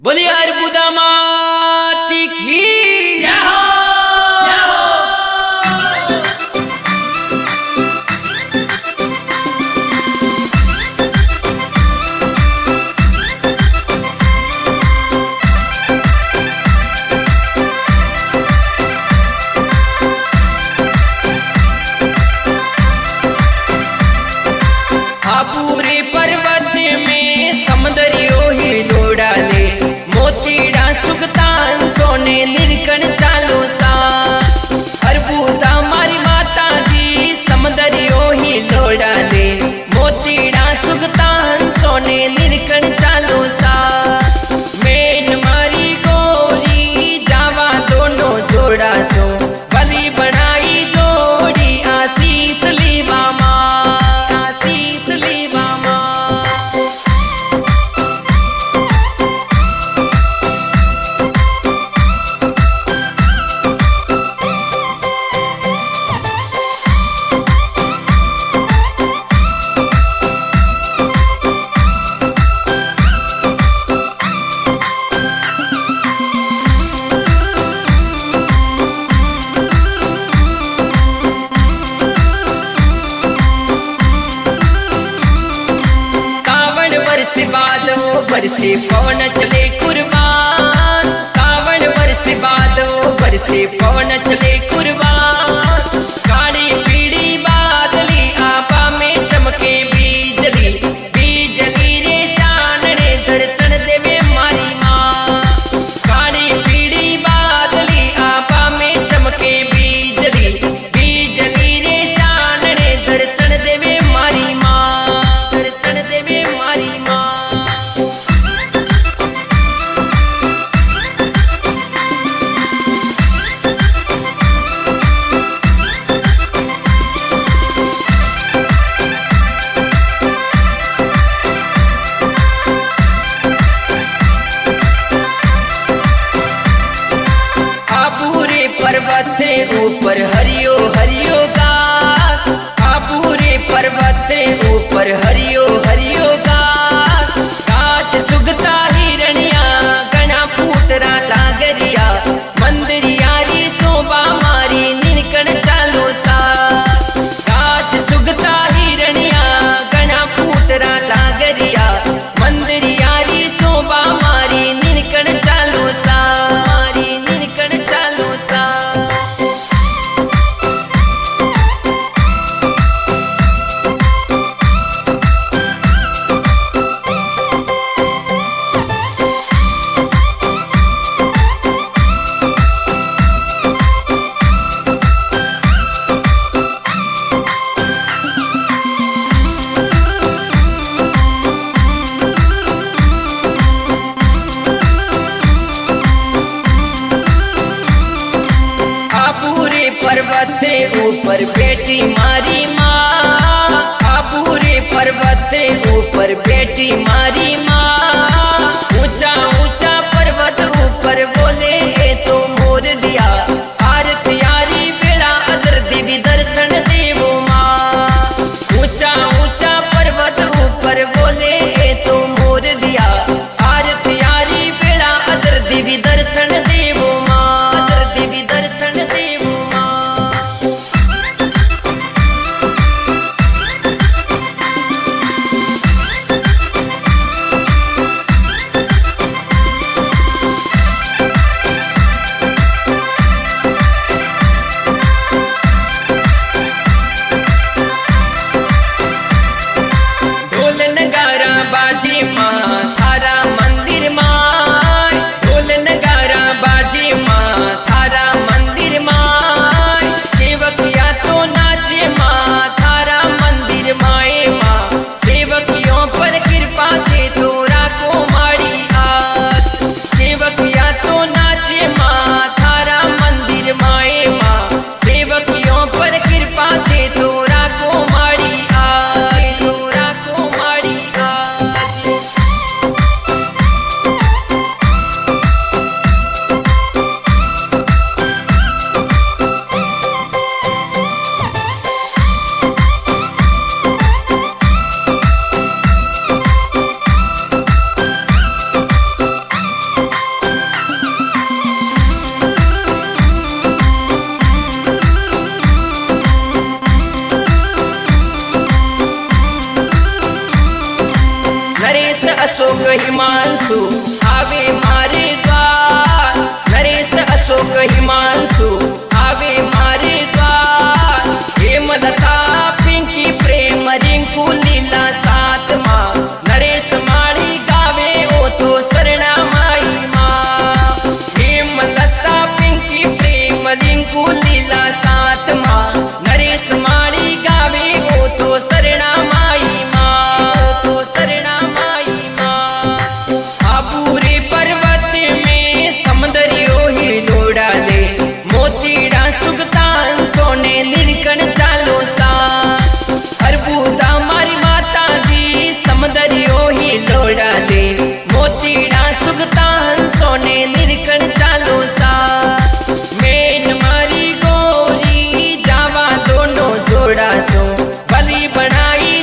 बोलिए अर्बुदा माती की जय हो। पूरे पर्वत में समुद्रियों ही लोड़ा ले मोतीड़ा सुगतान सोने निर्कण चालो सा। अर्बुदा मारी माता जी समुद्रियों ही लोड़ा ले मोतीड़ा सुगतान सोने निर्कण चालो सा। मेन मारी गोरी जावा दोनों जोड़ा सो बलि बनाई जोड़ी आशीष लीवा माँ। बरसे पवन चले कुर्बान सावन बरसे बादो बरसे पवन चले कुर्बान। काली पीड़ी बादली आपा में चमके बीजली बीजली रे चानने दर्शन देवे मारी माँ। काली पीड़ी बादली आपा में चमके बीजली बीजली रे चानने दर्शन देवे मारी माँ। दर्शन देवे मारी माँ। पर्वत ऊपर हरियो हरियो गाछ पूरे पर्वत ऊपर हरियो हरियो गाछ। गाछ चुगता हिरनिया गणा फूटरा लागरिया मंदिरियारी शोभा मारी निनकण चालो सा। गाछ चुगता हिरनिया गणा फूटरा लागरिया मंदिरियारी शोभा मारी निनकण चालो सा। मारी निनकण चालो सा। पर्वत ऊपर बेटी मारी माँ पूरे पर्वत ऊपर बेटी मारी माँ। ऊंचा ऊंचा पर्वत ऊपर बोले ए तो मोर दिया आरती यारी बेड़ा अदर देवी दर्शन देवो माँ। ऊंचा ऊंचा पर्वत ऊपर बोले ए तो मोर दिया आरती यारी बेड़ा अदर देवी दर्शन देवो माँ। अदर देवी दर्शन देवो माँ। चढ़ाई